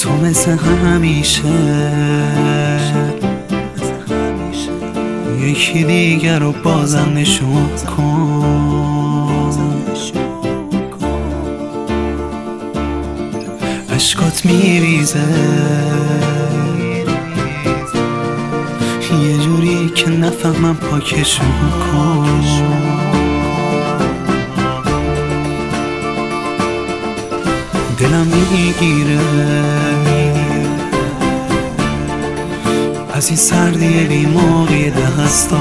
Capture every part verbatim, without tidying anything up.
تو مثل همیشه یکی دیگر رو بازم نشون کن. عشقات میریزه یه جوری که نفهمم پاکشون کن. دلم میگیره از این سردی بی موقع دستا.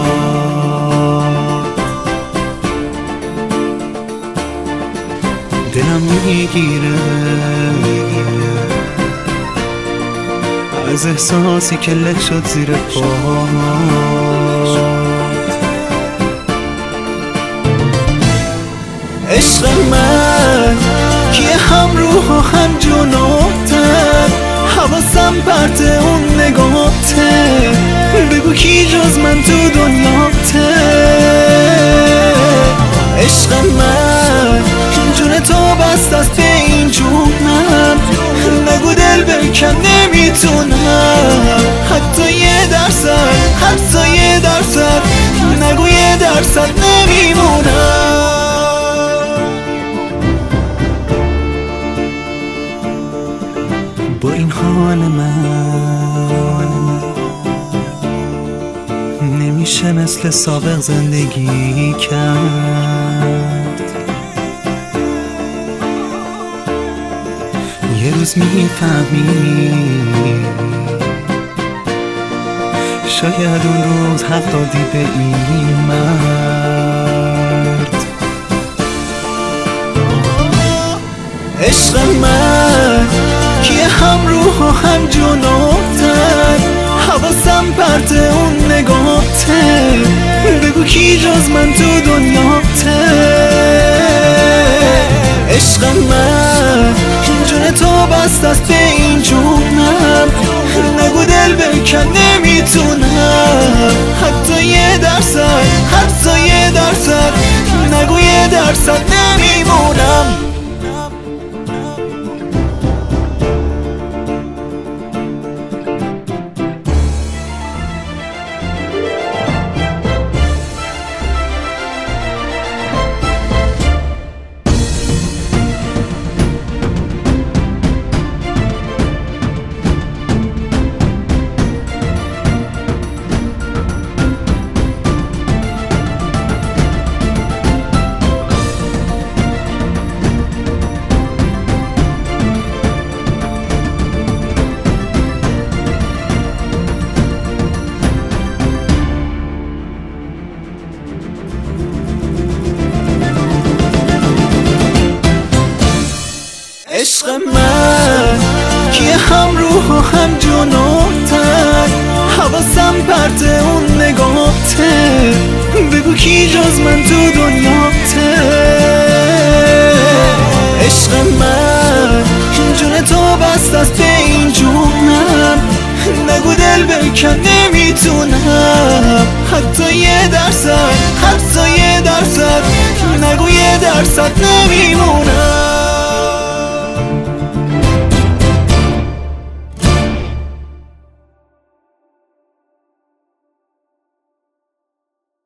دلم میگیره از احساسی که لک شد زیر پا. عشق من که هم روح و هم جنوتن، حواسم پرت اون نگاهته. بگو کی جز من تو دنیاته. عشق من جون تو بست از به این جونم. نگو دل بکن نمیتونم حتی یه درصد، حتی یه درصد. نگو یه درصد نمیمونم. با این حال من نمیشه مثل سابق زندگی کرد. یه روز میفهمی شاید اون روز حق دادی به این مرد. عشق من که هم روح و هم جنوتن، حواسم پرت اون نگاهته. بگو کی جز من تو دنیاته. عشق من جون تو بست از به این جونم. نگو دل بکن نمیتونم حتی یه درصد، حتی یه درصد. نگو یه درصد نمیمونم. عشق من که هم روح و هم جنوتن، حواسم پرت اون نگاهته. بگو کی جز من تو دنیاته. عشق من جون تو بست از به این جونم. نگو دل بکن نمیتونم حتی یه درصد، حتی یه درصد. نگو یه درصد نمیمونم.